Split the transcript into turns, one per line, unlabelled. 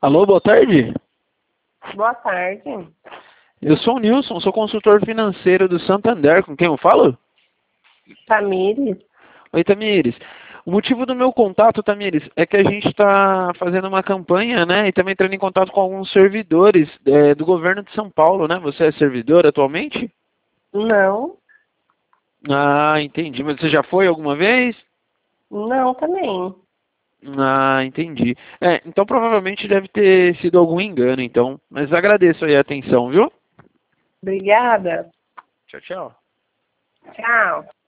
Alô, boa tarde.
Boa tarde.
Eu sou o Nilson, sou consultor financeiro do Santander. Com quem eu falo?
Tamires?
Oi, Tamires. O motivo do meu contato, Tamires, é que a gente está fazendo uma campanha, né? E também entrando em contato com alguns servidores do governo de São Paulo, né? Você é servidor atualmente?
Não.
Ah, entendi. Mas você já foi alguma vez?
Não também.
Ah, entendi. Então provavelmente deve ter sido algum engano, então. Mas agradeço aí a atenção, viu?
Obrigada.
Tchau, tchau.
Tchau.